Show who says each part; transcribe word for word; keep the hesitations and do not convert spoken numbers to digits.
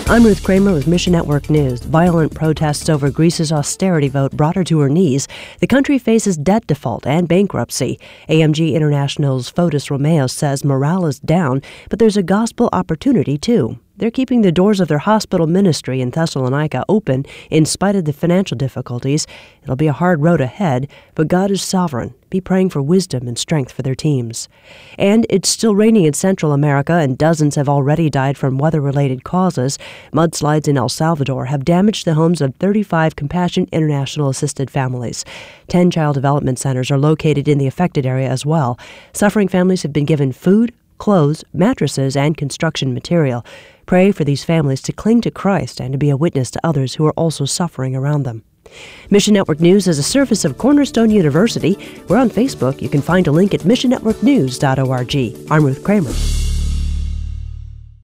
Speaker 1: I'm Ruth Kramer with Mission Network News. Violent protests over Greece's austerity vote brought her to her knees. The country faces debt default and bankruptcy. A M G International's Fotis Romeos says morale is down, but there's a gospel opportunity, too. They're keeping the doors of their hospital ministry in Thessalonica open in spite of the financial difficulties. It'll be a hard road ahead, but God is sovereign. Be praying for wisdom and strength for their teams. And it's still raining in Central America, and dozens have already died from weather-related causes. Mudslides in El Salvador have damaged the homes of thirty-five Compassion International assisted families. Ten child development centers are located in the affected area as well. Suffering families have been given food, clothes, mattresses, and construction material. Pray for these families to cling to Christ and to be a witness to others who are also suffering around them. Mission Network News is a service of Cornerstone University. We're on Facebook. You can find a link at mission network news dot org. I'm Ruth Kramer.